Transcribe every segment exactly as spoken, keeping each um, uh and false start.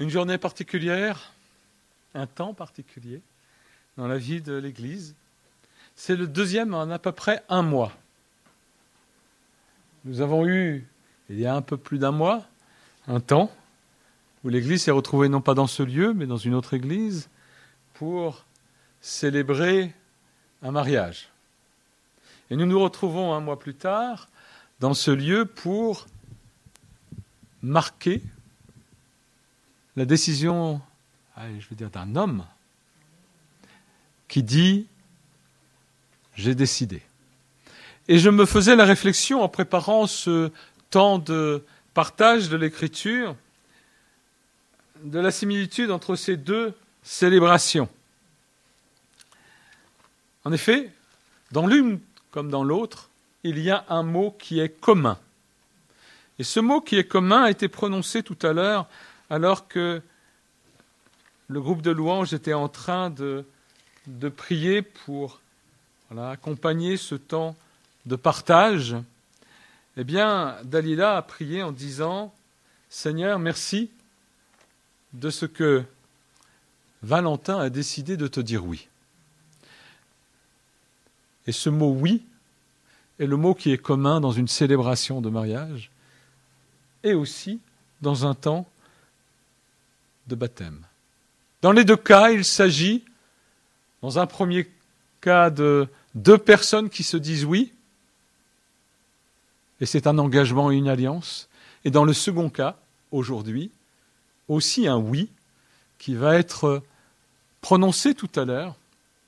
une journée particulière, un temps particulier dans la vie de l'Église. C'est le deuxième en à peu près un mois. Nous avons eu, il y a un peu plus d'un mois, un temps où l'Église s'est retrouvée non pas dans ce lieu, mais dans une autre Église, pour célébrer un mariage. Et nous nous retrouvons un mois plus tard dans ce lieu pour marquer la décision, allez, je veux dire, d'un homme qui dit « j'ai décidé ». Et je me faisais la réflexion en préparant ce temps de partage de l'Écriture, de la similitude entre ces deux célébrations. En effet, dans l'une comme dans l'autre, il y a un mot qui est commun. Et ce mot qui est commun a été prononcé tout à l'heure alors que le groupe de louanges était en train de, de prier pour voilà, accompagner ce temps de partage. Eh bien, Dalila a prié en disant « Seigneur, merci de ce que Valentin a décidé de te dire oui. » Et ce mot « oui » est le mot qui est commun dans une célébration de mariage et aussi dans un temps de baptême. Dans les deux cas, il s'agit, dans un premier cas, de deux personnes qui se disent oui, et c'est un engagement et une alliance. Et dans le second cas, aujourd'hui, aussi un oui qui va être prononcé tout à l'heure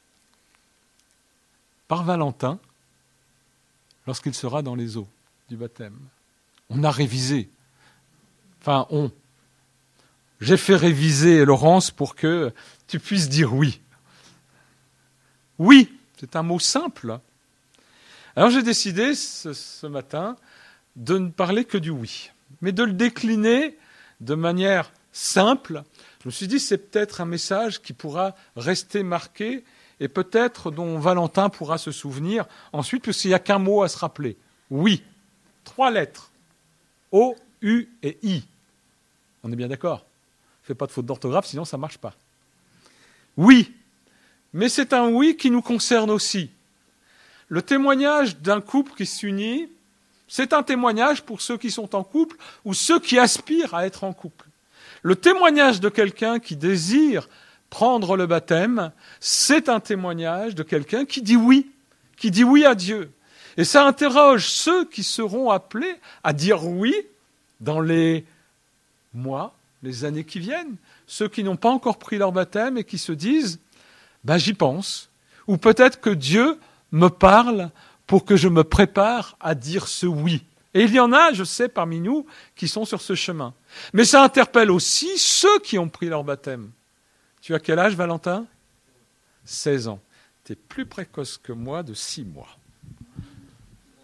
par Valentin lorsqu'il sera dans les eaux du baptême. On a révisé. Enfin, on. J'ai fait réviser Laurence pour que tu puisses dire oui. Oui, c'est un mot simple. Alors j'ai décidé ce, ce matin de ne parler que du oui, mais de le décliner de manière simple. Je me suis dit c'est peut-être un message qui pourra rester marqué et peut-être dont Valentin pourra se souvenir ensuite, puisqu'il n'y a qu'un mot à se rappeler. Oui. Trois lettres. O, U et I. On est bien d'accord ? Fais pas de faute d'orthographe, sinon ça ne marche pas. Oui. Mais c'est un oui qui nous concerne aussi. Le témoignage d'un couple qui s'unit, c'est un témoignage pour ceux qui sont en couple ou ceux qui aspirent à être en couple. Le témoignage de quelqu'un qui désire prendre le baptême, c'est un témoignage de quelqu'un qui dit oui, qui dit oui à Dieu. Et ça interroge ceux qui seront appelés à dire oui dans les mois, les années qui viennent, ceux qui n'ont pas encore pris leur baptême et qui se disent ben, « j'y pense ». Ou peut-être que Dieu me parle pour que je me prépare à dire ce oui. Et il y en a, je sais, parmi nous, qui sont sur ce chemin. Mais ça interpelle aussi ceux qui ont pris leur baptême. Tu as quel âge, Valentin ? seize ans. Tu es plus précoce que moi de six mois. Hein ?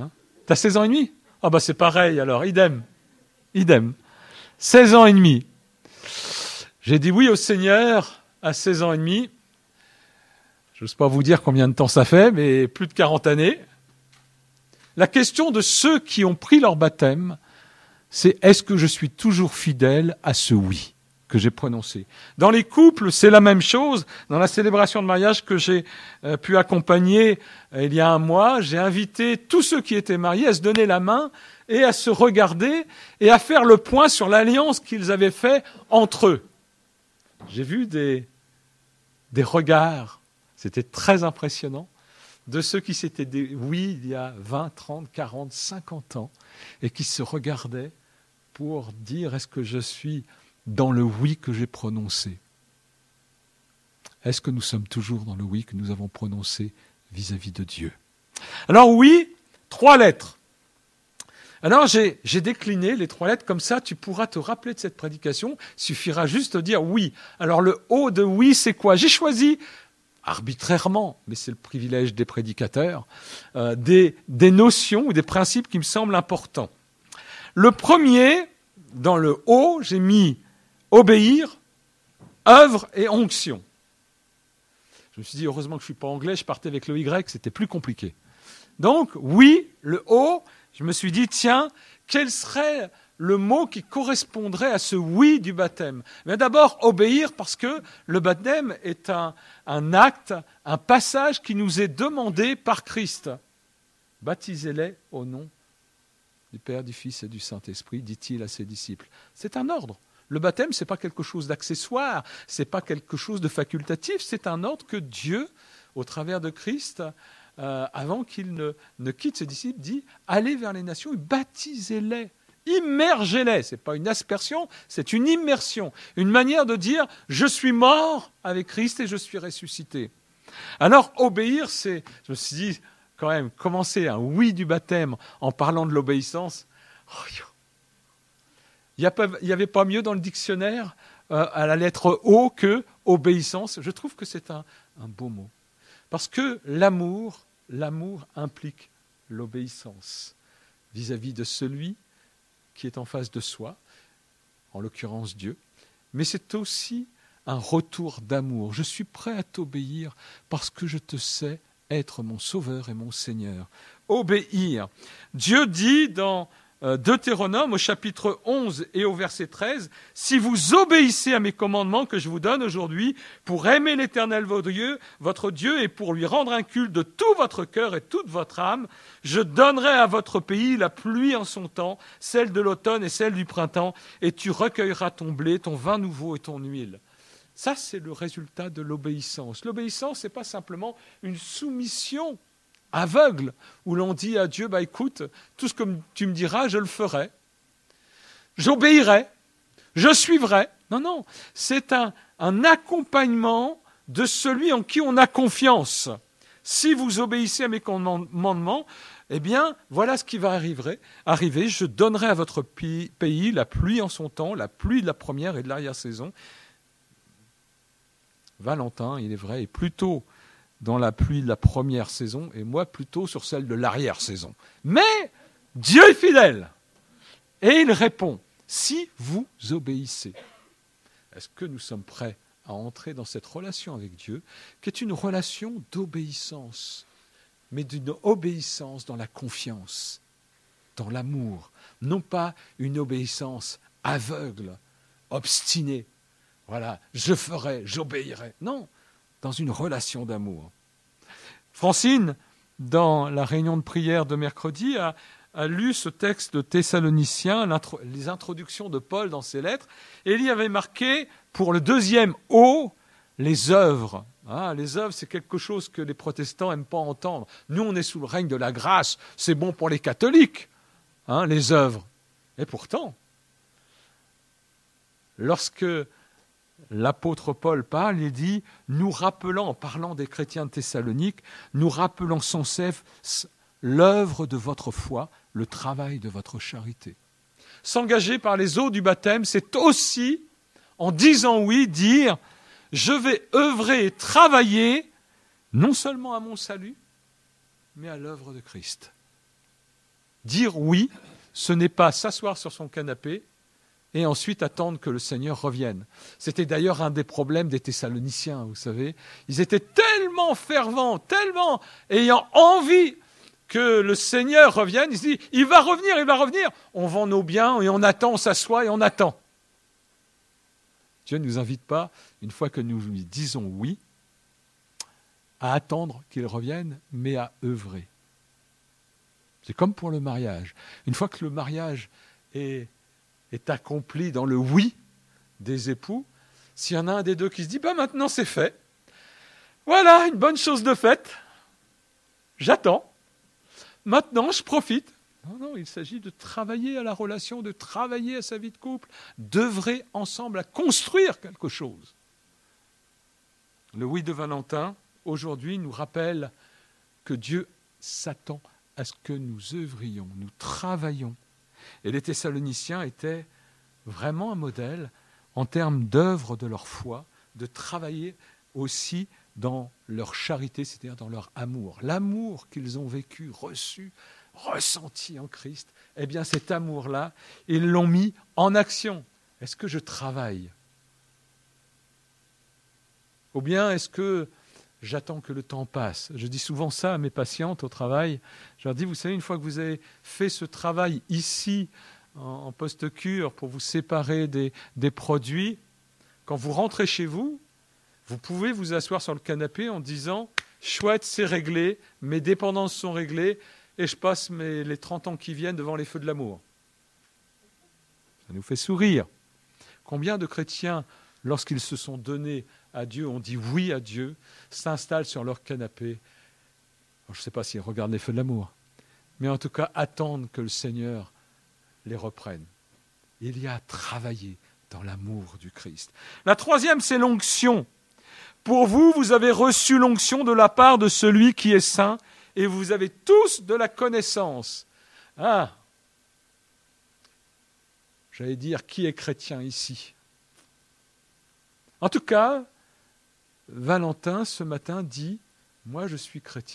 Tu as seize ans et demi ? Ah bah c'est pareil alors, idem. Idem. seize ans et demi. J'ai dit oui au Seigneur à seize ans et demi. Je n'ose pas vous dire combien de temps ça fait, mais plus de quarante années. La question de ceux qui ont pris leur baptême, c'est est-ce que je suis toujours fidèle à ce oui que j'ai prononcé. Dans les couples, c'est la même chose. Dans la célébration de mariage que j'ai euh, pu accompagner euh, il y a un mois, j'ai invité tous ceux qui étaient mariés à se donner la main et à se regarder et à faire le point sur l'alliance qu'ils avaient faite entre eux. J'ai vu des, des regards, c'était très impressionnant, de ceux qui s'étaient dit oui il y a vingt, trente, quarante, cinquante ans et qui se regardaient pour dire est-ce que je suis dans le oui que j'ai prononcé. Est-ce que nous sommes toujours dans le oui que nous avons prononcé vis-à-vis de Dieu ? Alors oui, trois lettres. Alors j'ai, j'ai décliné les trois lettres, comme ça tu pourras te rappeler de cette prédication, il suffira juste de dire oui. Alors le O de oui, c'est quoi ? J'ai choisi, arbitrairement, mais c'est le privilège des prédicateurs, euh, des, des notions ou des principes qui me semblent importants. Le premier, dans le O, j'ai mis obéir, œuvre et onction. Je me suis dit, heureusement que je ne suis pas anglais, je partais avec le Y, c'était plus compliqué. Donc, oui, le O, je me suis dit, tiens, quelle serait le mot qui correspondrait à ce oui du baptême? Mais d'abord, obéir, parce que le baptême est un, un acte, un passage qui nous est demandé par Christ. Baptisez-les au nom du Père, du Fils et du Saint-Esprit, dit-il à ses disciples. C'est un ordre. Le baptême, ce n'est pas quelque chose d'accessoire, ce n'est pas quelque chose de facultatif, c'est un ordre que Dieu, au travers de Christ, euh, avant qu'il ne, ne quitte ses disciples, dit « Allez vers les nations et baptisez-les ». Immergez-les, ce n'est pas une aspersion, c'est une immersion, une manière de dire « je suis mort avec Christ et je suis ressuscité ». Alors obéir, c'est, je me suis dit quand même, commencer un oui du baptême en parlant de l'obéissance, oh, il n'y avait pas mieux dans le dictionnaire euh, à la lettre O que obéissance. Je trouve que c'est un, un beau mot. Parce que l'amour, l'amour implique l'obéissance vis-à-vis de celui qui est en face de soi, en l'occurrence Dieu, mais c'est aussi un retour d'amour. Je suis prêt à t'obéir parce que je te sais être mon sauveur et mon Seigneur. Obéir. Dieu dit dans euh, Deutéronome au chapitre onze et au verset treize, « Si vous obéissez à mes commandements que je vous donne aujourd'hui pour aimer l'Éternel votre Dieu, votre Dieu et pour lui rendre un culte de tout votre cœur et toute votre âme, je donnerai à votre pays la pluie en son temps, celle de l'automne et celle du printemps, et tu recueilleras ton blé, ton vin nouveau et ton huile. » Ça, c'est le résultat de l'obéissance. L'obéissance, ce n'est pas simplement une soumission aveugle, où l'on dit à Dieu, bah, écoute, tout ce que tu me diras, je le ferai. J'obéirai, je suivrai. Non, non, c'est un, un accompagnement de celui en qui on a confiance. Si vous obéissez à mes commandements, eh bien, voilà ce qui va arriver. arriver. Je donnerai à votre pays la pluie en son temps, la pluie de la première et de l'arrière-saison. Valentin, il est vrai, est plutôt dans la pluie de la première saison et moi plutôt sur celle de l'arrière-saison. Mais Dieu est fidèle et il répond, si vous obéissez. Est-ce que nous sommes prêts à entrer dans cette relation avec Dieu, qui est une relation d'obéissance, mais d'une obéissance dans la confiance, dans l'amour, non pas une obéissance aveugle, obstinée. Voilà, je ferai, j'obéirai. Non, dans une relation d'amour. Francine, dans la réunion de prière de mercredi, a, a lu ce texte de Thessaloniciens, les introductions de Paul dans ses lettres, et il y avait marqué, pour le deuxième O, les œuvres. Ah, les œuvres, c'est quelque chose que les protestants n'aiment pas entendre. Nous, on est sous le règne de la grâce, c'est bon pour les catholiques, hein, les œuvres. Et pourtant, lorsque l'apôtre Paul parle, il dit, nous rappelons, en parlant des chrétiens de Thessalonique, nous rappelons sans cesse l'œuvre de votre foi, le travail de votre charité. S'engager par les eaux du baptême, c'est aussi, en disant oui, dire, je vais œuvrer et travailler, non seulement à mon salut, mais à l'œuvre de Christ. Dire oui, ce n'est pas s'asseoir sur son canapé, et ensuite attendre que le Seigneur revienne. C'était d'ailleurs un des problèmes des Thessaloniciens, vous savez. Ils étaient tellement fervents, tellement ayant envie que le Seigneur revienne. Ils se disent, il va revenir, il va revenir. On vend nos biens et on attend, on s'assoit et on attend. Dieu ne nous invite pas, une fois que nous lui disons oui, à attendre qu'il revienne, mais à œuvrer. C'est comme pour le mariage. Une fois que le mariage est est accompli dans le oui des époux, s'il y en a un des deux qui se dit, bah maintenant c'est fait, voilà, une bonne chose de faite, j'attends, maintenant je profite. Non, non, il s'agit de travailler à la relation, de travailler à sa vie de couple, d'œuvrer ensemble à construire quelque chose. Le oui de Valentin, aujourd'hui, nous rappelle que Dieu s'attend à ce que nous œuvrions, nous travaillions. Et les Thessaloniciens étaient vraiment un modèle en termes d'œuvre de leur foi, de travailler aussi dans leur charité, c'est-à-dire dans leur amour. L'amour qu'ils ont vécu, reçu, ressenti en Christ, eh bien cet amour-là, ils l'ont mis en action. Est-ce que je travaille ? Ou bien est-ce que j'attends que le temps passe? Je dis souvent ça à mes patientes au travail. Je leur dis, vous savez, une fois que vous avez fait ce travail ici, en, en post-cure pour vous séparer des, des produits. Quand vous rentrez chez vous, vous pouvez vous asseoir sur le canapé en disant « Chouette, c'est réglé, mes dépendances sont réglées et je passe mes, les trente ans qui viennent devant les feux de l'amour. » Ça nous fait sourire. Combien de chrétiens, lorsqu'ils se sont donnés à Dieu, ont dit oui à Dieu, s'installent sur leur canapé. Alors, je ne sais pas s'ils regardent les feux de l'amour, mais en tout cas attendent que le Seigneur les reprenne. Il y a à travailler dans l'amour du Christ. La troisième, c'est l'onction. Pour vous, vous avez reçu l'onction de la part de celui qui est saint, et vous avez tous de la connaissance. Ah, j'allais dire, qui est chrétien ici? En tout cas, Valentin, ce matin, dit « Moi, je suis chrétien ».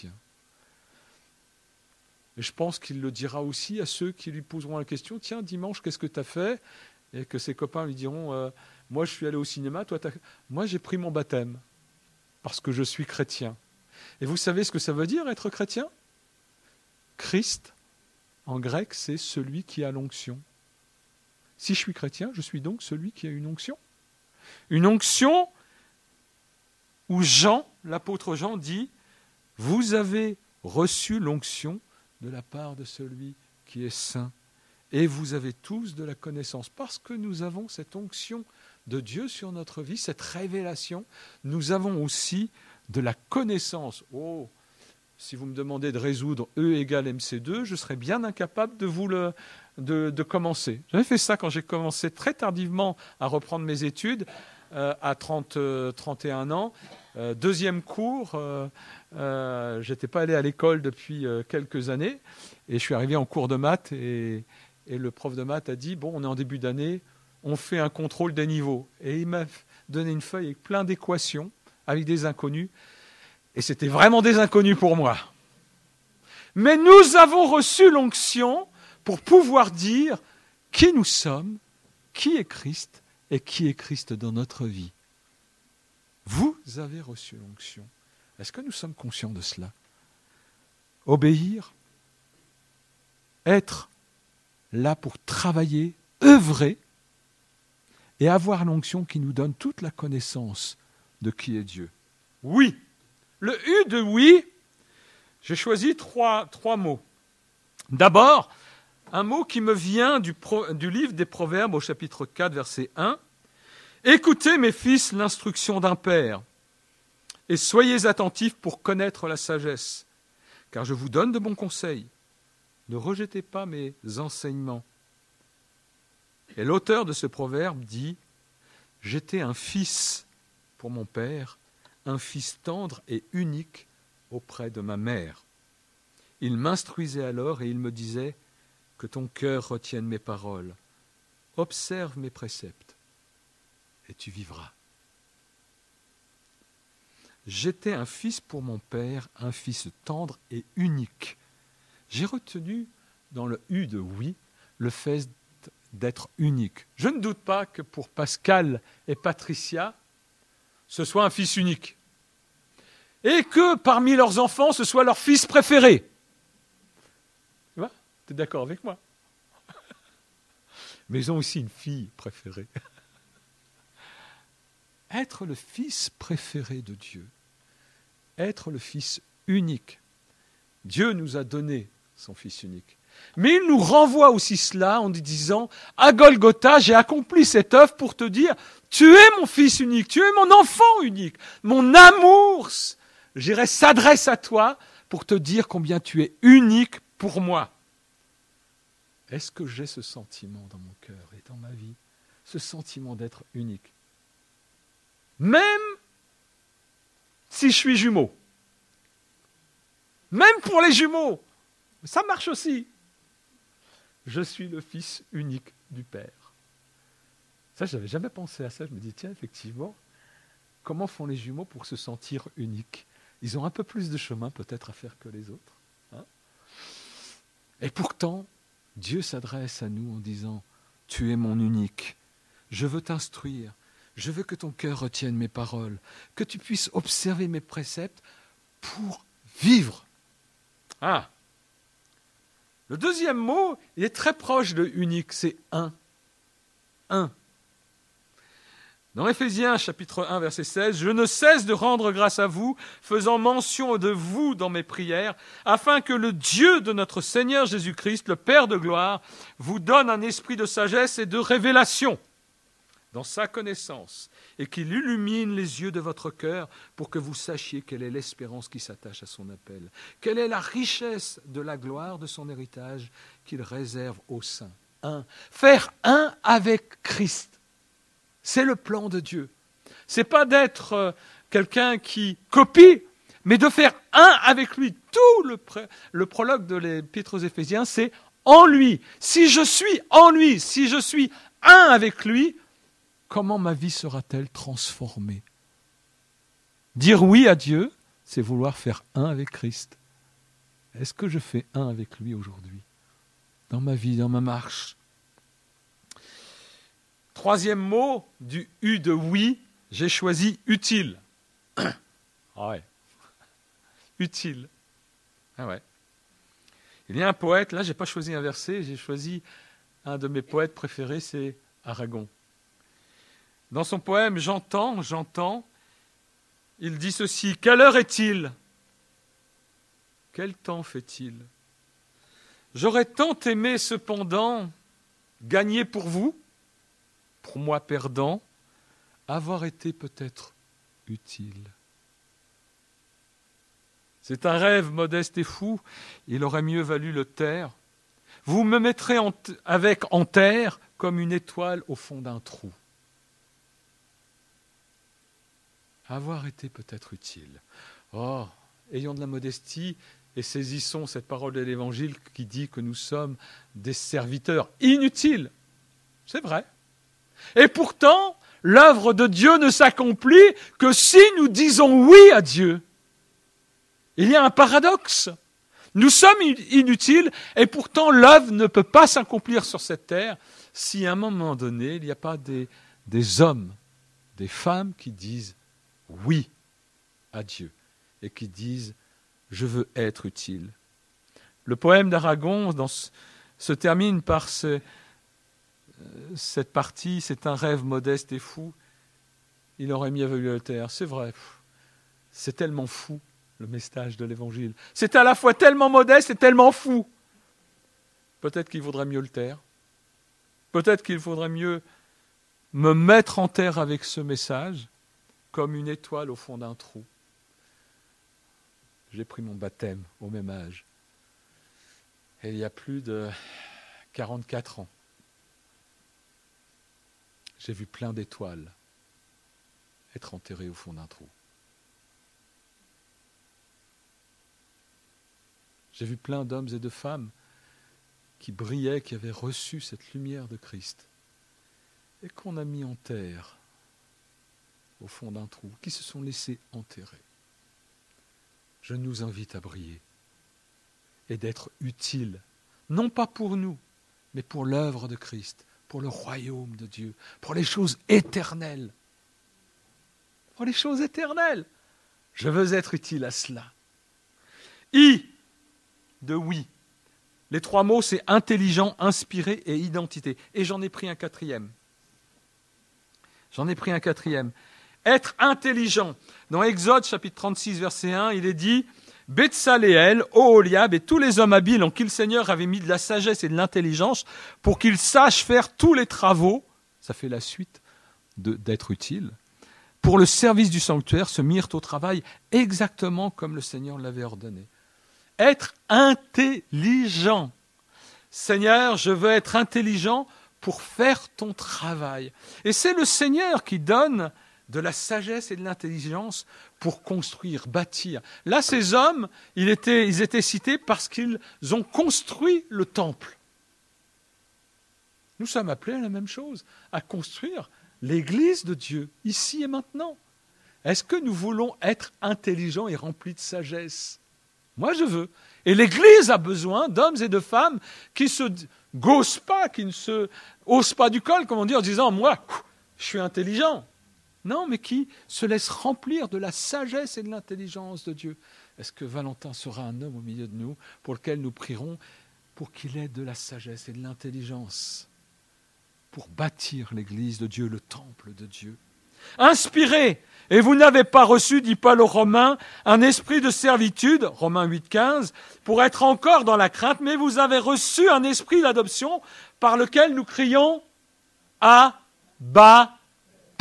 Et je pense qu'il le dira aussi à ceux qui lui poseront la question « Tiens, dimanche, qu'est-ce que tu as fait ?» Et que ses copains lui diront euh, « Moi, je suis allé au cinéma, toi, t'as... moi, j'ai pris mon baptême, parce que je suis chrétien. » Et vous savez ce que ça veut dire, être chrétien? Christ, en grec, c'est celui qui a l'onction. Si je suis chrétien, je suis donc celui qui a une onction. Une onction où Jean, l'apôtre Jean, dit « Vous avez reçu l'onction de la part de celui qui est saint, et vous avez tous de la connaissance. » Parce que nous avons cette onction de Dieu sur notre vie, cette révélation, nous avons aussi de la connaissance. Oh, si vous me demandez de résoudre E égale M C deux, je serais bien incapable de vous le... De, de commencer. J'avais fait ça quand j'ai commencé très tardivement à reprendre mes études, euh, à trente, euh, trente et un ans. Euh, deuxième cours, euh, euh, je n'étais pas allé à l'école depuis euh, quelques années, et je suis arrivé en cours de maths, et, et le prof de maths a dit « Bon, on est en début d'année, on fait un contrôle des niveaux. » Et il m'a donné une feuille avec plein d'équations, avec des inconnus, et c'était vraiment des inconnus pour moi. Mais nous avons reçu l'onction pour pouvoir dire qui nous sommes, qui est Christ et qui est Christ dans notre vie. Vous avez reçu l'onction. Est-ce que nous sommes conscients de cela? Obéir, être là pour travailler, œuvrer et avoir l'onction qui nous donne toute la connaissance de qui est Dieu. Oui. Le U de oui, j'ai choisi trois, trois mots. D'abord, un mot qui me vient du, pro, du livre des Proverbes au chapitre quatre, verset un. « Écoutez, mes fils, l'instruction d'un père, et soyez attentifs pour connaître la sagesse, car je vous donne de bons conseils. Ne rejetez pas mes enseignements. » Et l'auteur de ce proverbe dit « J'étais un fils pour mon père, un fils tendre et unique auprès de ma mère. Il m'instruisait alors et il me disait « Que ton cœur retienne mes paroles. Observe mes préceptes et tu vivras. » J'étais un fils pour mon père, un fils tendre et unique. J'ai retenu dans le U de oui le fait d'être unique. Je ne doute pas que pour Pascal et Patricia, ce soit un fils unique. Et que parmi leurs enfants, ce soit leur fils préféré. Tu vois ? Tu es d'accord avec moi? Mais ils ont aussi une fille préférée. Être le fils préféré de Dieu, être le fils unique. Dieu nous a donné son fils unique. Mais il nous renvoie aussi cela en disant « À Golgotha, j'ai accompli cette œuvre pour te dire « Tu es mon fils unique, tu es mon enfant unique, mon amour, je dirais, s'adresse à toi pour te dire combien tu es unique pour moi. » Est-ce que j'ai ce sentiment dans mon cœur et dans ma vie, ce sentiment d'être unique? Même si je suis jumeau, même pour les jumeaux, ça marche aussi. Je suis le fils unique du Père. Ça, je n'avais jamais pensé à ça. Je me dis, tiens, effectivement, comment font les jumeaux pour se sentir uniques? Ils ont un peu plus de chemin peut-être à faire que les autres. Hein? Et pourtant, Dieu s'adresse à nous en disant, tu es mon unique, je veux t'instruire, je veux que ton cœur retienne mes paroles, que tu puisses observer mes préceptes pour vivre. Ah, Le deuxième mot, il est très proche de unique, c'est un. Un. Dans Éphésiens chapitre un, verset seize, « Je ne cesse de rendre grâce à vous, faisant mention de vous dans mes prières, afin que le Dieu de notre Seigneur Jésus-Christ, le Père de gloire, vous donne un esprit de sagesse et de révélation dans sa connaissance, et qu'il illumine les yeux de votre cœur pour que vous sachiez quelle est l'espérance qui s'attache à son appel, quelle est la richesse de la gloire de son héritage qu'il réserve aux saints. » Un. Faire un avec Christ. C'est le plan de Dieu. Ce n'est pas d'être euh, quelqu'un qui copie, mais de faire un avec lui. Tout le, pré- le prologue de l'Épître aux Éphésiens, c'est en lui. Si je suis en lui, si je suis un avec lui, comment ma vie sera-t-elle transformée? Dire oui à Dieu, c'est vouloir faire un avec Christ. Est-ce que je fais un avec lui aujourd'hui? Dans ma vie, dans ma marche. Troisième mot du U de oui, j'ai choisi utile. Ah ouais. Utile. Ah ouais. Il y a un poète, là j'ai pas choisi un verset, j'ai choisi un de mes poètes préférés, c'est Aragon. Dans son poème J'entends, j'entends, il dit ceci: quelle heure est-il? Quel temps fait-il? J'aurais tant aimé cependant gagner pour vous, pour moi perdant, avoir été peut-être utile. C'est un rêve modeste et fou, il aurait mieux valu le taire. Vous me mettrez en t- avec en terre comme une étoile au fond d'un trou. Avoir été peut-être utile. Oh, ayons de la modestie et saisissons cette parole de l'Évangile qui dit que nous sommes des serviteurs inutiles. C'est vrai. Et pourtant, l'œuvre de Dieu ne s'accomplit que si nous disons oui à Dieu. Il y a un paradoxe. Nous sommes inutiles et pourtant l'œuvre ne peut pas s'accomplir sur cette terre si à un moment donné, il n'y a pas des, des hommes, des femmes qui disent oui à Dieu et qui disent je veux être utile. Le poème d'Aragon dans ce, se termine par ce, cette partie, c'est un rêve modeste et fou. Il aurait mieux valu le taire. C'est vrai, c'est tellement fou le message de l'Évangile. C'est à la fois tellement modeste et tellement fou. Peut-être qu'il vaudrait mieux le taire. Peut-être qu'il faudrait mieux me mettre en terre avec ce message, comme une étoile au fond d'un trou. J'ai pris mon baptême au même âge. Et il y a plus de quarante-quatre ans. J'ai vu plein d'étoiles être enterrées au fond d'un trou. J'ai vu plein d'hommes et de femmes qui brillaient, qui avaient reçu cette lumière de Christ et qu'on a mis en terre au fond d'un trou, qui se sont laissés enterrer. Je nous invite à briller et d'être utiles, non pas pour nous, mais pour l'œuvre de Christ, pour le royaume de Dieu, pour les choses éternelles. Pour les choses éternelles. Je veux être utile à cela. I de oui. Les trois mots, c'est intelligent, inspiré et identité. Et j'en ai pris un quatrième. J'en ai pris un quatrième. Être intelligent. Dans Exode, chapitre trente-six, verset un, il est dit « Betsaléel, Oholiab et tous les hommes habiles en qui le Seigneur avait mis de la sagesse et de l'intelligence pour qu'ils sachent faire tous les travaux, ça fait la suite de, d'être utile, pour le service du sanctuaire, se mirent au travail exactement comme le Seigneur l'avait ordonné. » Être intelligent. Seigneur, je veux être intelligent pour faire ton travail. Et c'est le Seigneur qui donne de la sagesse et de l'intelligence pour construire, bâtir. Là, ces hommes, ils étaient, ils étaient cités parce qu'ils ont construit le temple. Nous sommes appelés à la même chose, à construire l'Église de Dieu, ici et maintenant. Est-ce que nous voulons être intelligents et remplis de sagesse ? Moi, je veux. Et l'Église a besoin d'hommes et de femmes qui ne se gaussent pas, qui ne se haussent pas du col, comme on dit, en disant « moi, je suis intelligent ». Non, mais qui se laissent remplir de la sagesse et de l'intelligence de Dieu. Est-ce que Valentin sera un homme au milieu de nous pour lequel nous prierons pour qu'il ait de la sagesse et de l'intelligence pour bâtir l'église de Dieu, le temple de Dieu. Inspiré, et vous n'avez pas reçu, dit Paul aux Romains, un esprit de servitude, Romains huit, quinze, pour être encore dans la crainte, mais vous avez reçu un esprit d'adoption par lequel nous crions « Abba, Père ».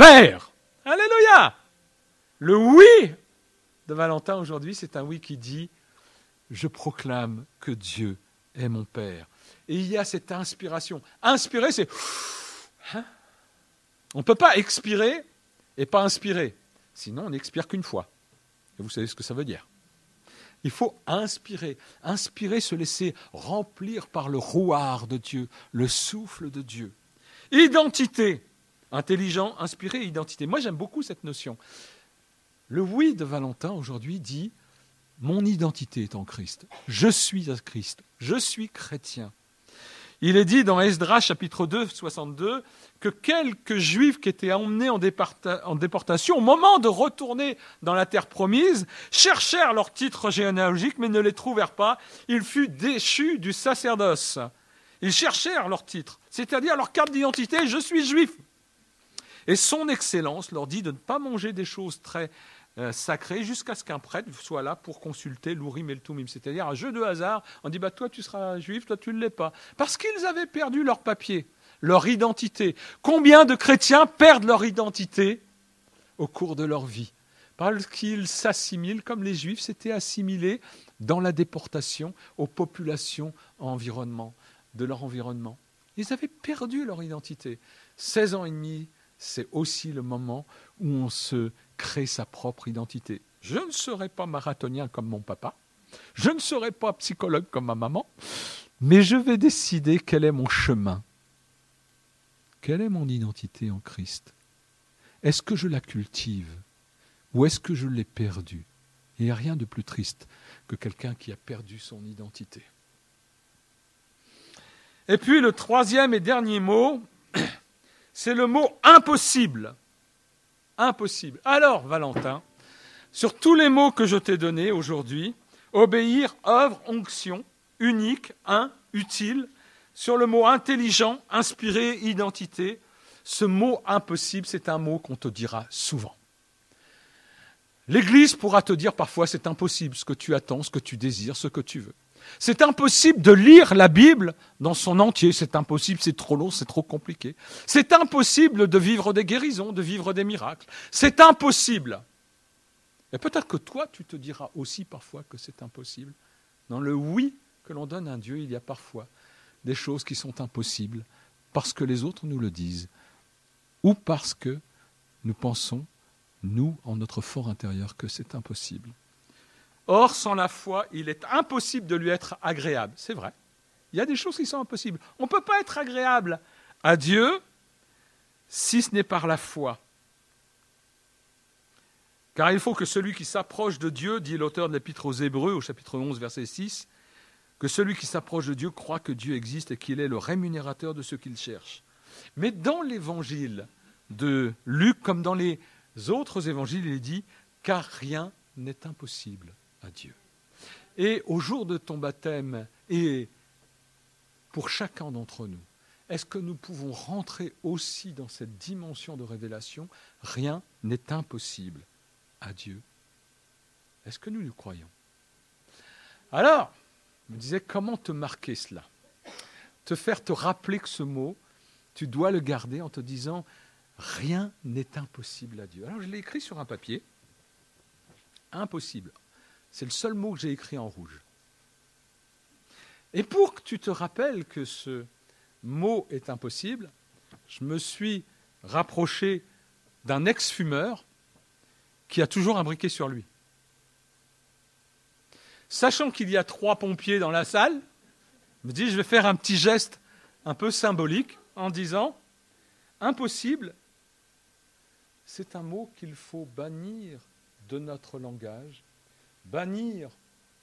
Alléluia. Le oui de Valentin aujourd'hui, c'est un oui qui dit « Je proclame que Dieu est mon Père ». Et il y a cette inspiration. Inspirer, c'est... Hein? On ne peut pas expirer et pas inspirer. Sinon, on n'expire qu'une fois. Et vous savez ce que ça veut dire. Il faut inspirer. Inspirer, se laisser remplir par le rouard de Dieu, le souffle de Dieu. Identité. Intelligent, inspiré, identité. Moi, j'aime beaucoup cette notion. Le oui de Valentin, aujourd'hui, dit « Mon identité est en Christ. Je suis à Christ. Je suis chrétien. » Il est dit dans Esdras, chapitre deux, soixante-deux, que quelques Juifs qui étaient emmenés en, déporta- en déportation, au moment de retourner dans la terre promise, cherchèrent leur titre généalogique, mais ne les trouvèrent pas. Ils furent déchus du sacerdoce. Ils cherchèrent leur titre, c'est-à-dire leur carte d'identité, je suis juif. Et son Excellence leur dit de ne pas manger des choses très euh, sacrées jusqu'à ce qu'un prêtre soit là pour consulter l'Urim et le Tumim. C'est-à-dire un jeu de hasard, on dit bah, « toi tu seras juif, toi tu ne l'es pas ». Parce qu'ils avaient perdu leur papier, leur identité. Combien de chrétiens perdent leur identité au cours de leur vie? Parce qu'ils s'assimilent, comme les juifs s'étaient assimilés dans la déportation aux populations environnement, de leur environnement. Ils avaient perdu leur identité. seize ans et demi, c'est aussi le moment où on se crée sa propre identité. Je ne serai pas marathonien comme mon papa, je ne serai pas psychologue comme ma maman, mais je vais décider quel est mon chemin. Quelle est mon identité en Christ? Est-ce que je la cultive ou est-ce que je l'ai perdue? Il n'y a rien de plus triste que quelqu'un qui a perdu son identité. Et puis le troisième et dernier mot, c'est le mot impossible. Impossible. Alors, Valentin, sur tous les mots que je t'ai donnés aujourd'hui, obéir, œuvre, onction, unique, un, utile, sur le mot intelligent, inspiré, identité, ce mot impossible, c'est un mot qu'on te dira souvent. L'Église pourra te dire parfois c'est impossible ce que tu attends, ce que tu désires, ce que tu veux. C'est impossible de lire la Bible dans son entier, c'est impossible, c'est trop long, c'est trop compliqué. C'est impossible de vivre des guérisons, de vivre des miracles. C'est impossible. Et peut-être que toi, tu te diras aussi parfois que c'est impossible. Dans le oui que l'on donne à Dieu, il y a parfois des choses qui sont impossibles parce que les autres nous le disent ou parce que nous pensons, nous, en notre fort intérieur, que c'est impossible. Or, sans la foi, il est impossible de lui être agréable. C'est vrai. Il y a des choses qui sont impossibles. On ne peut pas être agréable à Dieu si ce n'est par la foi. Car il faut que celui qui s'approche de Dieu, dit l'auteur de l'Épître aux Hébreux, au chapitre onze, verset six, que celui qui s'approche de Dieu croit que Dieu existe et qu'il est le rémunérateur de ceux qu'il cherche. Mais dans l'évangile de Luc, comme dans les autres évangiles, il est dit « car rien n'est impossible à Dieu ». Et au jour de ton baptême, et pour chacun d'entre nous, est-ce que nous pouvons rentrer aussi dans cette dimension de révélation? Rien n'est impossible à Dieu. Est-ce que nous le croyons? Alors, je me disais, comment te marquer cela? Te faire te rappeler que ce mot, tu dois le garder en te disant « rien n'est impossible à Dieu ». Alors je l'ai écrit sur un papier. Impossible. C'est le seul mot que j'ai écrit en rouge. Et pour que tu te rappelles que ce mot est impossible, je me suis rapproché d'un ex-fumeur qui a toujours un briquet sur lui. Sachant qu'il y a trois pompiers dans la salle, je me dis, je vais faire un petit geste un peu symbolique en disant « impossible », c'est un mot qu'il faut bannir de notre langage, bannir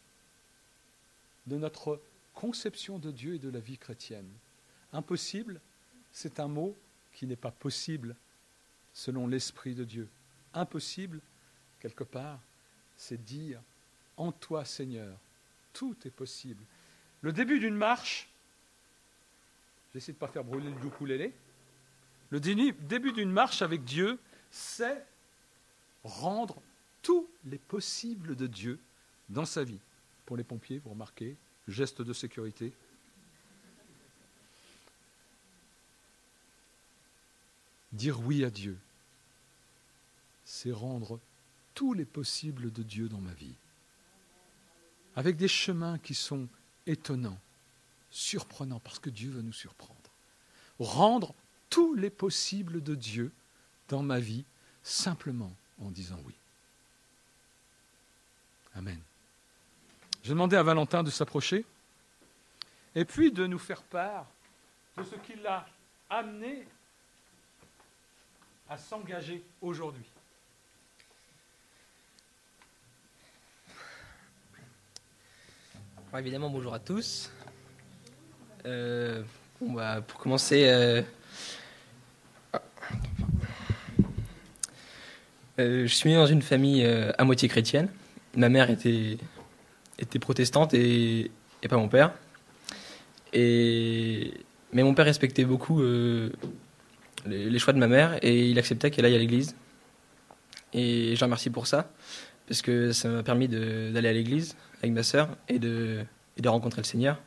de notre conception de Dieu et de la vie chrétienne. Impossible, c'est un mot qui n'est pas possible selon l'Esprit de Dieu. Impossible, quelque part, c'est dire « en toi, Seigneur, tout est possible ». Le début d'une marche, j'essaie de ne pas faire brûler le ukulélé, le début d'une marche avec Dieu, c'est rendre tous les possibles de Dieu dans sa vie. Pour les pompiers, vous remarquez, geste de sécurité. Dire oui à Dieu, c'est rendre tous les possibles de Dieu dans ma vie. Avec des chemins qui sont étonnants, surprenants, parce que Dieu veut nous surprendre. Rendre tous les possibles de Dieu dans ma vie, simplement en disant oui. Amen. Je vais demander à Valentin de s'approcher et puis de nous faire part de ce qui l'a amené à s'engager aujourd'hui. Alors évidemment, bonjour à tous. Euh, bon, bah, pour commencer, euh, euh, je suis né dans une famille euh, à moitié chrétienne. Ma mère était, était protestante et, et pas mon père. Et, mais mon père respectait beaucoup euh, les, les choix de ma mère et il acceptait qu'elle aille à l'église. Et je la remercie pour ça, parce que ça m'a permis de, d'aller à l'église avec ma sœur et de, et de rencontrer le Seigneur.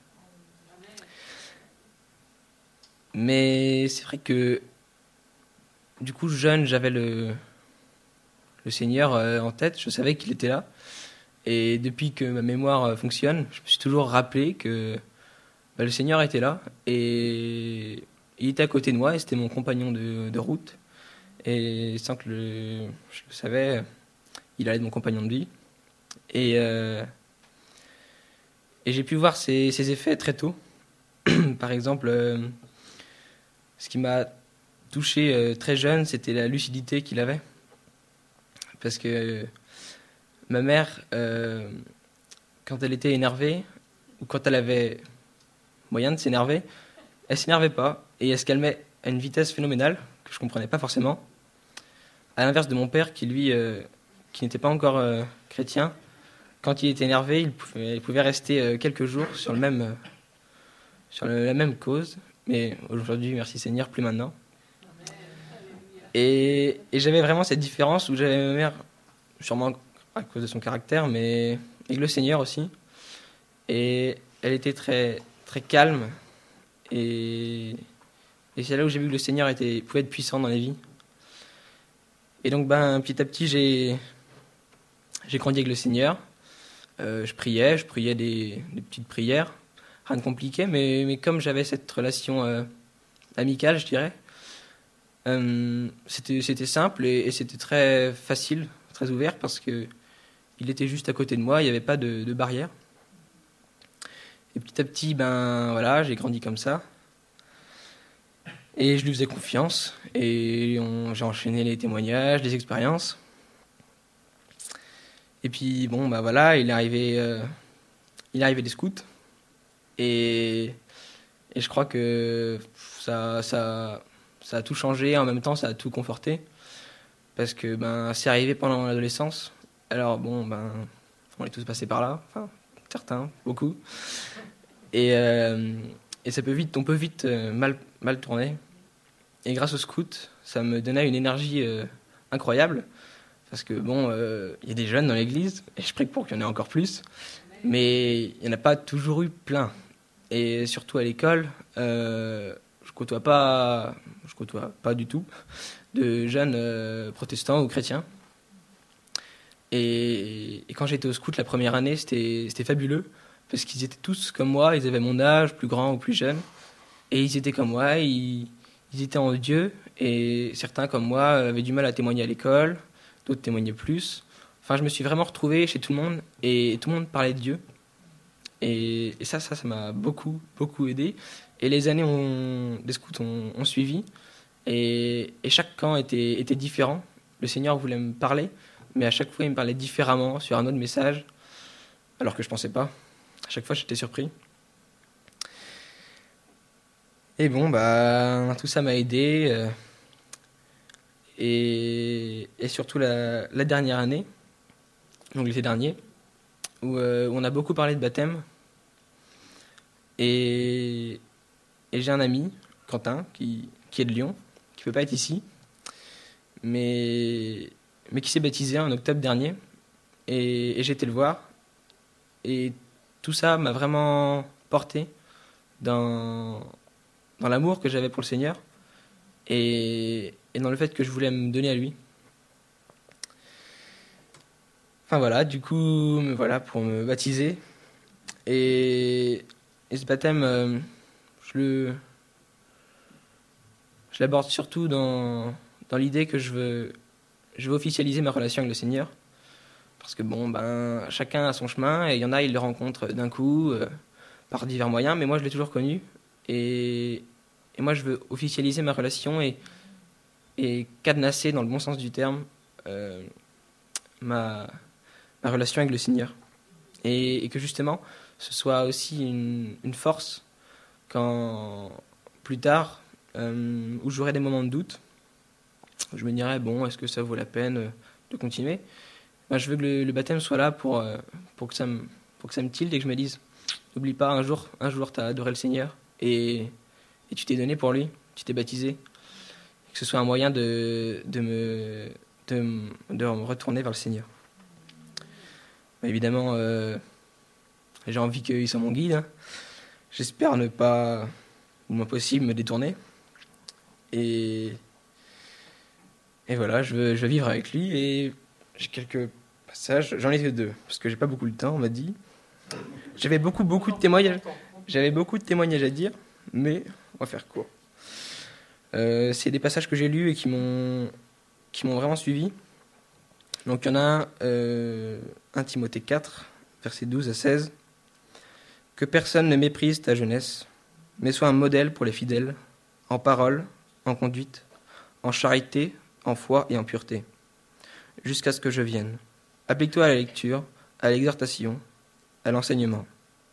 Mais c'est vrai que, du coup, jeune, j'avais le, le Seigneur en tête, je savais qu'il était là. Et depuis que ma mémoire fonctionne, je me suis toujours rappelé que bah, le Seigneur était là. Et il était à côté de moi et c'était mon compagnon de, de route. Et sans que le, je le savais, il allait être mon compagnon de vie. Et, euh, et j'ai pu voir ses, ses effets très tôt. Par exemple, euh, ce qui m'a touché euh, très jeune, c'était la lucidité qu'il avait. Parce que euh, ma mère, euh, quand elle était énervée, ou quand elle avait moyen de s'énerver, elle s'énervait pas. Et elle se calmait à une vitesse phénoménale, que je comprenais pas forcément. À l'inverse de mon père, qui lui, euh, qui n'était pas encore euh, chrétien, quand il était énervé, il pouvait, il pouvait rester euh, quelques jours sur, le même, euh, sur le, la même cause. Mais aujourd'hui, merci Seigneur, plus maintenant. Et, et j'avais vraiment cette différence où j'avais ma mère, sûrement à cause de son caractère, mais avec le Seigneur aussi. Et elle était très, très calme. Et, et c'est là où j'ai vu que le Seigneur était, pouvait être puissant dans les vies. Et donc, ben, petit à petit, j'ai, j'ai grandi avec le Seigneur. Euh, je priais, je priais des, des petites prières. Rien de compliqué, mais, mais comme j'avais cette relation euh, amicale, je dirais, euh, c'était, c'était simple et, et c'était très facile, très ouvert, parce que il était juste à côté de moi, il n'y avait pas de, de barrière. Et petit à petit, ben, voilà, j'ai grandi comme ça. Et je lui faisais confiance, et on, j'ai enchaîné les témoignages, les expériences. Et puis, bon, bah voilà, il est arrivé, euh, il est arrivé des scouts. Et, et je crois que ça, ça, ça a tout changé, en même temps, ça a tout conforté. Parce que ben, c'est arrivé pendant l'adolescence. Alors, bon, ben, on est tous passés par là, enfin, certains, beaucoup. Et, euh, et ça peut vite, on peut vite euh, mal, mal tourner. Et grâce au scout, ça me donnait une énergie euh, incroyable. Parce que bon, il euh, y a des jeunes dans l'église, et je prie pour qu'il y en ait encore plus. Mais il n'y en a pas toujours eu plein. Et surtout à l'école, euh, je côtoie pas, je côtoie pas du tout de jeunes euh, protestants ou chrétiens. Et, et quand j'étais au scout la première année, c'était, c'était fabuleux. Parce qu'ils étaient tous comme moi, ils avaient mon âge, plus grand ou plus jeune. Et ils étaient comme moi, ils, ils étaient en Dieu. Et certains comme moi avaient du mal à témoigner à l'école, d'autres témoignaient plus. Enfin, je me suis vraiment retrouvé chez tout le monde et tout le monde parlait de Dieu. Et, et ça, ça, ça m'a beaucoup, beaucoup aidé. Et les années ont, des scouts ont, ont suivi. Et, et chaque camp était, était différent. Le Seigneur voulait me parler, mais à chaque fois, il me parlait différemment, sur un autre message, alors que je ne pensais pas. À chaque fois, j'étais surpris. Et bon, bah, tout ça m'a aidé. Euh, et, et surtout la, la dernière année, donc l'été dernier, où, euh, où on a beaucoup parlé de baptême. Et, et j'ai un ami, Quentin, qui, qui est de Lyon, qui ne peut pas être ici, mais, mais qui s'est baptisé en octobre dernier. Et, et j'ai été le voir. Et tout ça m'a vraiment porté dans, dans l'amour que j'avais pour le Seigneur et, et dans le fait que je voulais me donner à lui. Enfin voilà, du coup, me voilà pour me baptiser. Et, et ce baptême, euh, je le, je l'aborde surtout dans, dans l'idée que je veux, je veux officialiser ma relation avec le Seigneur. Parce que bon, ben, chacun a son chemin, et il y en a, ils le rencontrent d'un coup, euh, par divers moyens, mais moi je l'ai toujours connu. Et, et moi je veux officialiser ma relation et, et cadenasser, dans le bon sens du terme, euh, ma, ma relation avec le Seigneur. Et, et que justement, ce soit aussi une, une force quand, plus tard, euh, où j'aurai des moments de doute, je me dirais, bon, est-ce que ça vaut la peine de continuer ? Ben, je veux que le, le baptême soit là pour, euh, pour, que ça me, pour que ça me tilde et que je me dise, n'oublie pas, un jour, un jour tu as adoré le Seigneur et, et tu t'es donné pour lui, tu t'es baptisé. Et que ce soit un moyen de, de, me, de, de me retourner vers le Seigneur. Ben, évidemment, euh, j'ai envie qu'il soit mon guide. Hein. J'espère ne pas, au moins possible, me détourner. Et, et voilà, je veux, je veux vivre avec lui et j'ai quelques passages, j'en ai que deux, parce que j'ai pas beaucoup de temps, on m'a dit. J'avais beaucoup, beaucoup de témoignages, j'avais beaucoup de témoignages à dire, mais on va faire court. Euh, c'est des passages que j'ai lus et qui m'ont, qui m'ont vraiment suivi. Donc il y en a un, euh, un Timothée quatre, versets douze à seize. Que personne ne méprise ta jeunesse, mais sois un modèle pour les fidèles, en parole, en conduite, en charité, en foi et en pureté, jusqu'à ce que je vienne. Applique-toi à la lecture, à l'exhortation, à l'enseignement.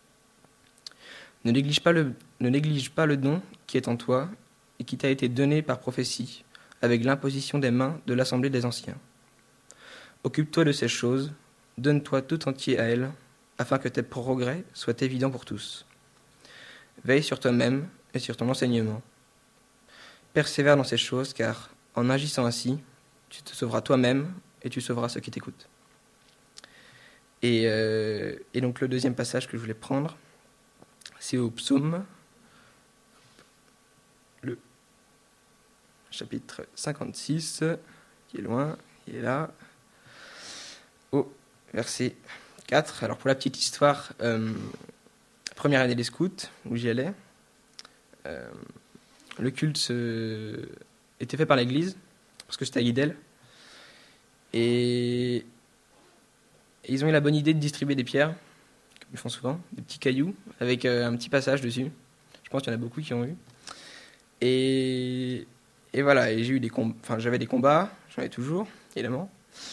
Ne néglige pas le, ne néglige pas le don qui est en toi et qui t'a été donné par prophétie, avec l'imposition des mains de l'Assemblée des anciens. Occupe-toi de ces choses, donne-toi tout entier à elles, afin que tes progrès soient évidents pour tous. Veille sur toi-même et sur ton enseignement. Persévère dans ces choses, car en agissant ainsi, tu te sauveras toi-même et tu sauveras ceux qui t'écoutent. Et, euh, et donc le deuxième passage que je voulais prendre, c'est au psaume, le chapitre cinquante-six, qui est loin, il est là, au verset quatre. Alors pour la petite histoire, euh, première année des scouts, où j'y allais, euh, le culte se... était fait par l'église, parce que c'était à Guidel, et... et ils ont eu la bonne idée de distribuer des pierres, comme ils font souvent, des petits cailloux, avec euh, un petit passage dessus. Je pense qu'il y en a beaucoup qui ont eu. Et, et voilà, et j'ai eu des com... enfin, j'avais des combats, j'en ai toujours, évidemment.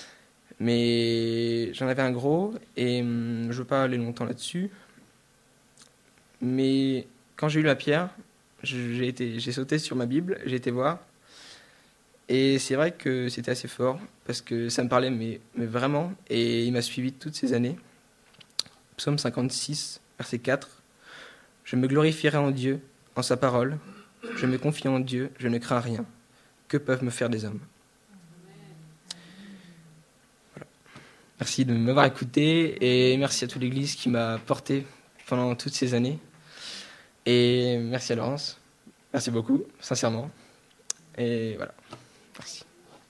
Mais j'en avais un gros, et hum, je ne veux pas aller longtemps là-dessus. Mais quand j'ai eu la pierre, j'ai, été, j'ai sauté sur ma Bible, j'ai été voir. Et c'est vrai que c'était assez fort, parce que ça me parlait, mais, mais vraiment, et il m'a suivi toutes ces années. Psaume cinquante-six, verset quatre. Je me glorifierai en Dieu, en sa parole. Je me confie en Dieu, je ne crains rien. Que peuvent me faire des hommes ? Voilà. Merci de m'avoir écouté, et merci à toute l'Église qui m'a porté pendant toutes ces années. Et merci à Laurence. Merci beaucoup, sincèrement. Et voilà. Merci.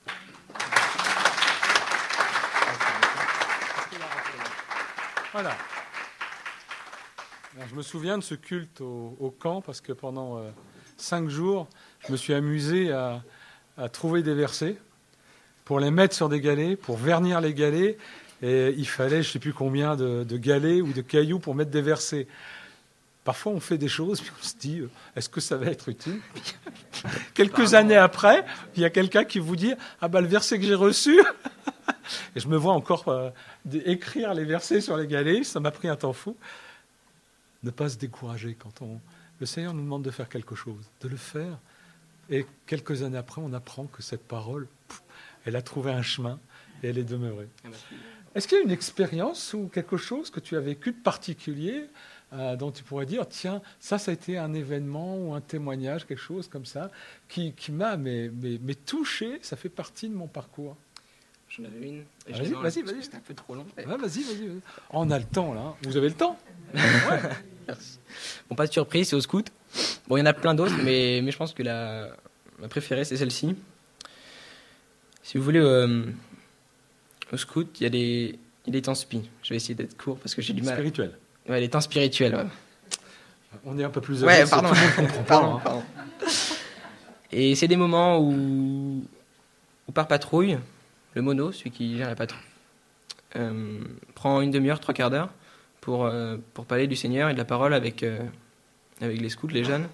Voilà. Alors, je me souviens de ce culte au, au camp parce que pendant euh, cinq jours, je me suis amusé à, à trouver des versets pour les mettre sur des galets, pour vernir les galets. Et il fallait, je ne sais plus combien de, de galets ou de cailloux pour mettre des versets. Parfois, on fait des choses, puis on se dit, euh, est-ce que ça va être utile ? Quelques années après, il y a quelqu'un qui vous dit, ah bah le verset que j'ai reçu, et je me vois encore euh, écrire les versets sur les galets, ça m'a pris un temps fou. Ne pas se décourager quand on... le Seigneur nous demande de faire quelque chose, de le faire, et quelques années après, on apprend que cette parole, pff, elle a trouvé un chemin, et elle est demeurée. Est-ce qu'il y a une expérience ou quelque chose que tu as vécu de particulier euh, dont tu pourrais dire, tiens, ça, ça a été un événement ou un témoignage, quelque chose comme ça, qui, qui m'a mais, mais, mais touché, ça fait partie de mon parcours. J'en avais une. Ah, vas-y, vas-y, vas-y. C'était un peu trop long. Ouais, vas-y, vas-y, vas-y. Oh, on a le temps, là. Hein. Vous avez le temps? Ouais. Merci. Bon, pas de surprise, c'est au scout. Bon, il y en a plein d'autres, mais, mais je pense que la, ma préférée, c'est celle-ci. Si vous voulez, euh, au scout, il y a des, il y a des temps spi. Je vais essayer d'être court parce que j'ai du mal. Spirituel. Ouais, les temps spirituels, ouais. On est un peu plus Ouais, âgé, pardon. tout le monde comprend pas, pardon, hein. pardon. Et c'est des moments où, où par patrouille, le mono, celui qui gère la patrouille, euh, prend une demi-heure, trois quarts d'heure pour, euh, pour parler du Seigneur et de la parole avec, euh, avec les scouts, les jeunes.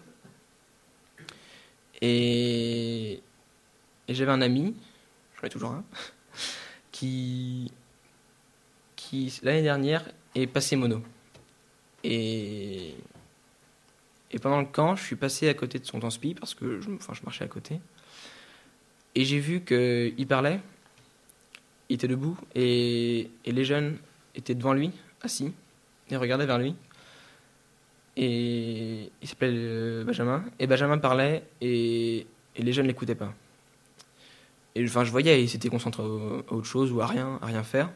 Et, et j'avais un ami, j'en ai toujours un, qui, qui l'année dernière est passé mono. Et, et pendant le camp, je suis passé à côté de son temps spi parce que je, enfin, je marchais à côté. Et j'ai vu qu'il parlait, il était debout, et, et les jeunes étaient devant lui, assis, et regardaient vers lui. Et il s'appelait euh, Benjamin, et Benjamin parlait, et, et les jeunes ne l'écoutaient pas. Et enfin, je voyais, il s'était concentré à autre chose ou à rien, à rien faire.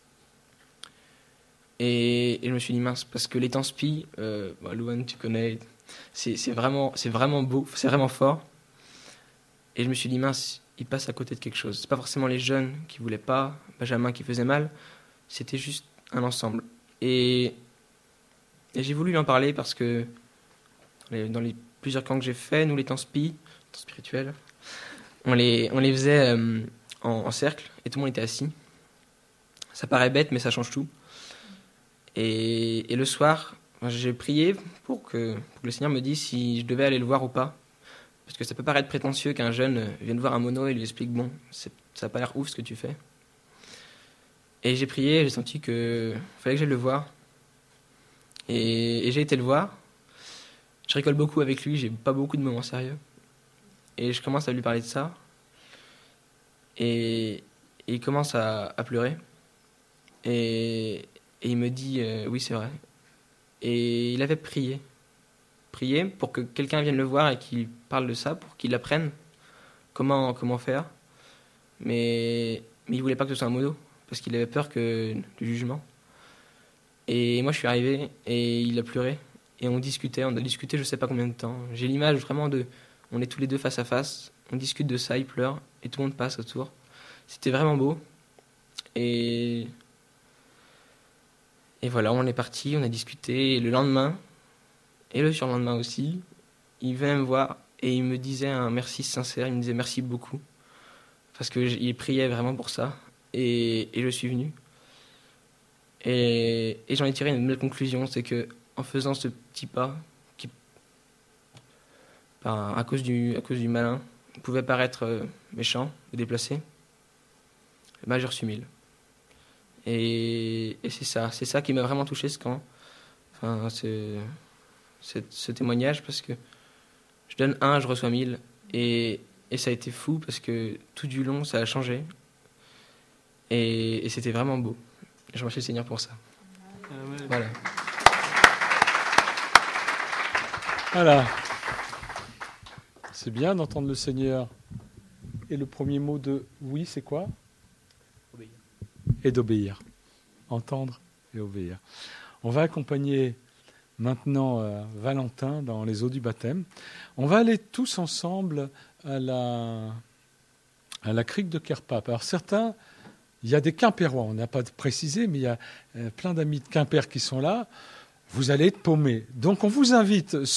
Et, et je me suis dit, mince, parce que les temps spi, euh, bah, Louane, tu connais, c'est, c'est, vraiment, c'est vraiment beau, c'est vraiment fort. Et je me suis dit, mince, il passe à côté de quelque chose. C'est pas forcément les jeunes qui voulaient pas, Benjamin qui faisait mal, c'était juste un ensemble. Et, et j'ai voulu lui en parler parce que dans les plusieurs camps que j'ai fait, nous les temps spi, temps spirituels, on les, on les faisait euh, en, en cercle et tout le monde était assis. Ça paraît bête, mais ça change tout. Et, et le soir, j'ai prié pour que, pour que le Seigneur me dise si je devais aller le voir ou pas. Parce que ça peut paraître prétentieux qu'un jeune vienne voir un mono et lui explique « Bon, c'est, ça n'a pas l'air ouf ce que tu fais. » Et j'ai prié, j'ai senti qu'il fallait que j'aille le voir. Et, et j'ai été le voir. Je rigole beaucoup avec lui, j'ai pas beaucoup de moments sérieux. Et je commence à lui parler de ça. Et, et il commence à, à pleurer. Et... Et il me dit, euh, oui, c'est vrai. Et il avait prié. Prié pour que quelqu'un vienne le voir et qu'il parle de ça, pour qu'il apprenne comment, comment faire. Mais, mais il ne voulait pas que ce soit un mono, parce qu'il avait peur que, du jugement. Et moi, je suis arrivé et il a pleuré. Et on discutait, on a discuté je ne sais pas combien de temps. J'ai l'image vraiment de... On est tous les deux face à face, on discute de ça, il pleure, et tout le monde passe autour. C'était vraiment beau. Et... Et voilà, on est parti, on a discuté, et le lendemain, et le surlendemain aussi, il venait me voir, et il me disait un merci sincère, il me disait merci beaucoup, parce qu'il priait vraiment pour ça, et, et je suis venu. Et, et j'en ai tiré une belle conclusion, c'est que en faisant ce petit pas, qui, par, à, cause du, à cause du malin, pouvait paraître méchant ou déplacé, ben j'ai reçu mille. Et, et c'est ça, c'est ça qui m'a vraiment touché ce camp. Enfin, c'est, c'est, ce témoignage, parce que je donne un, je reçois mille. Et, et ça a été fou, parce que tout du long, ça a changé. Et, et c'était vraiment beau. Je remercie le Seigneur pour ça. Amen. Voilà. Voilà. C'est bien d'entendre le Seigneur. Et le premier mot de oui, c'est quoi ? Obéir. Et d'obéir. Entendre et obéir. On va accompagner maintenant euh, Valentin dans les eaux du baptême. On va aller tous ensemble à la, à la crique de Kerpap. Alors certains, il y a des Quimpérois, on n'a pas précisé, mais il y a euh, plein d'amis de Quimper qui sont là. Vous allez être paumés. Donc on vous invite